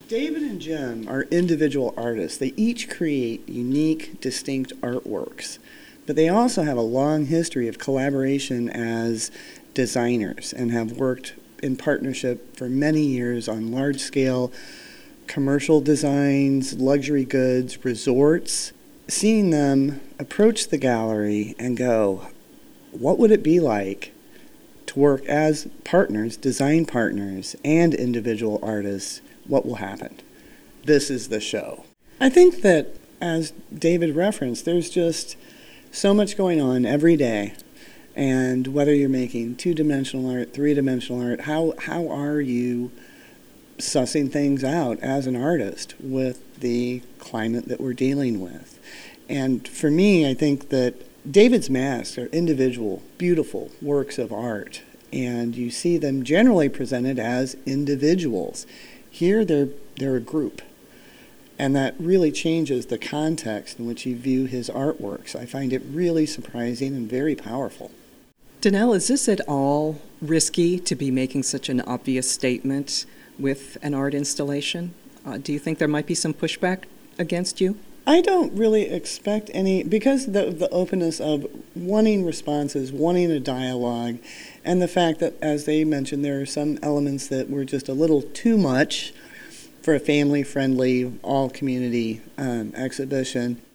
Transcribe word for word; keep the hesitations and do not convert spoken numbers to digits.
David and Jim are individual artists. They each create unique, distinct artworks, but they also have a long history of collaboration as designers and have worked in partnership for many years on large-scale commercial designs, luxury goods, resorts. Seeing them approach the gallery and go, what would it be like to work as partners, design partners, and individual artists? What will happen? This is the show. I think that, as David referenced, there's just so much going on every day. And whether you're making two-dimensional art, three-dimensional art, how how are you sussing things out as an artist with the climate that we're dealing with? And for me, I think that David's masks are individual, beautiful works of art, and you see them generally presented as individuals. Here, they're they're a group, and that really changes the context in which you view his artworks. I find it really surprising and very powerful. Danelle, is this at all risky to be making such an obvious statement with an art installation? Uh, do you think there might be some pushback against you? I don't really expect any, because of the, the openness of wanting responses, wanting a dialogue, and the fact that, as they mentioned, there are some elements that were just a little too much for a family-friendly, all-community um, exhibition.